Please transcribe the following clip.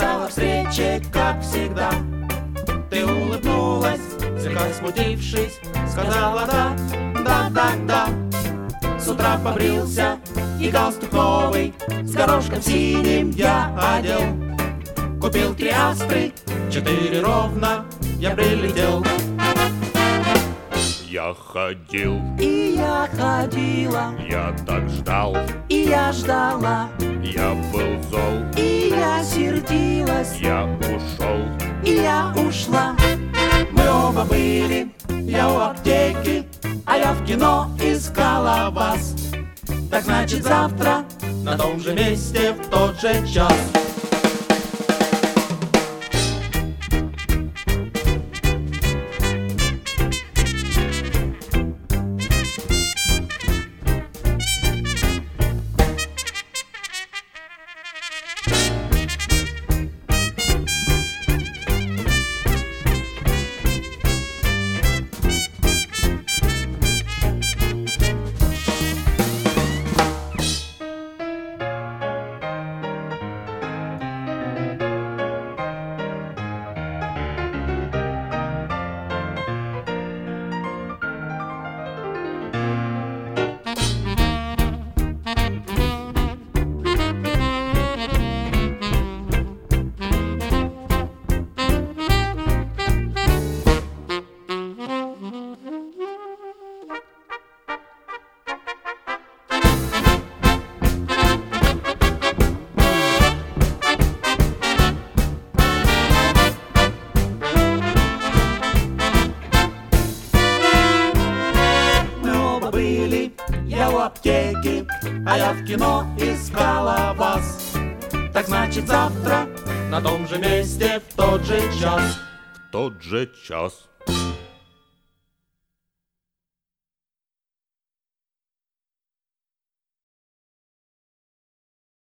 сказала встрече, как всегда. Ты улыбнулась, слегка смутившись, сказала да, да, да, да. С утра побрился и галстук новый с горошком синим я одел. Купил 3 астры, 4 ровно, я прилетел. Я ходил, И я ходила, я так ждал, и я ждала, я был зол, и я сердилась, я ушел. и я ушла. Мы оба были, я у аптеки, а я в кино искала вас. Так значит завтра на том же месте в тот же час. Я у аптеки, а я в кино искала вас. Так значит завтра на том же месте в тот же час. В тот же час.